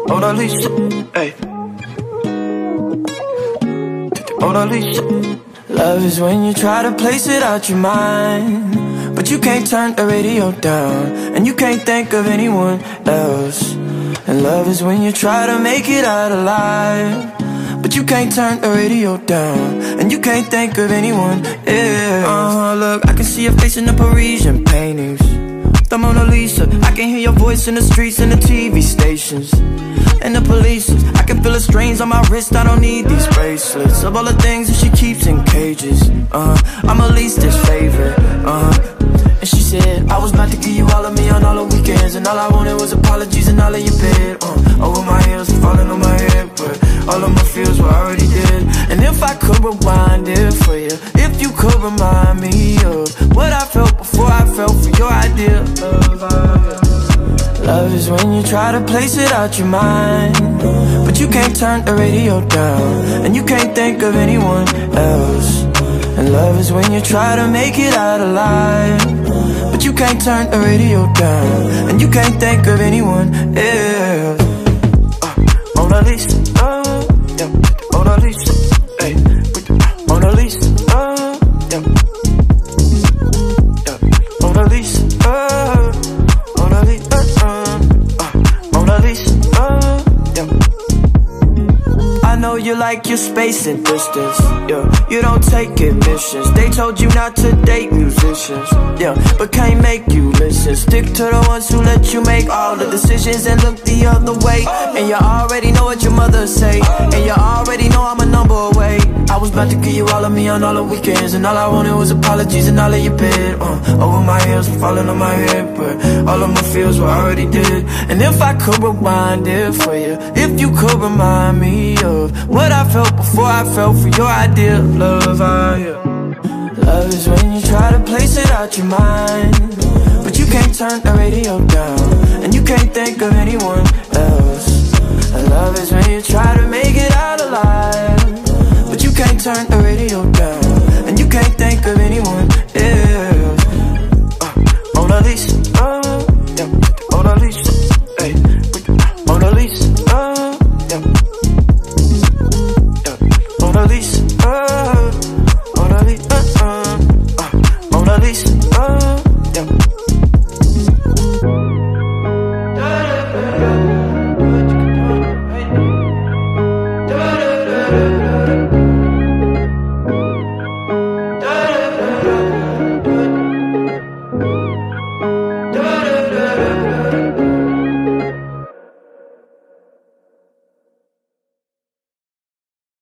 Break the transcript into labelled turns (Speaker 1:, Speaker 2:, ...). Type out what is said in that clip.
Speaker 1: Mona Lisa, hey. Mona Lisa. Love is when you try to place it out your mind, but you can't turn the radio down, and you can't think of anyone else. And love is when you try to make it out alive, but you can't turn the radio down, and you can't think of anyone else. Look, I can see your face in the Parisian paintings, the Mona Lisa. I can hear your voice in the streets and the TV stations and the police. I can feel the strains on my wrist, I don't need these bracelets. Of all the things that she keeps in cages, I'm her least's favorite, And she said, I was about to give you all of me on all the weekends, and all I wanted was apologies and all of your bed. Over my heels and falling on my head, but all of my feels were already dead. And if I could rewind it for you, if you could remind me of what I felt before I fell for your idea of love is when you try to place it out your mind, but you can't turn the radio down, and you can't think of anyone else. And love is when you try to make it out alive, but you can't turn the radio down, and you can't think of anyone else. Mona Lisa, yeah. Mona Lisa, hey. Mona Lisa, yeah. Yeah. Mona Lisa, Mona Lisa, Mona Lisa, yeah. I know you like your space and distance, yeah. You don't take admissions. They told you not to date musicians, yeah, but can't make you listen. Stick to the ones who let you make all the decisions and look the other way. And you already know what your mother say, and you already know I'm a number away. I was about to give you all of me on all the weekends, and all I wanted was apologies and all of your bed. Over my heels and falling on my head, but all of my feels were already dead. And if I could rewind it for you, if you could remind me of what I felt before I fell for your idea of love, Love is when you try to place it out your mind, but you can't turn the radio down, and you can't think of anyone else. And love is when you try to make it out alive, but you can't turn the radio down, and you can't think of anyone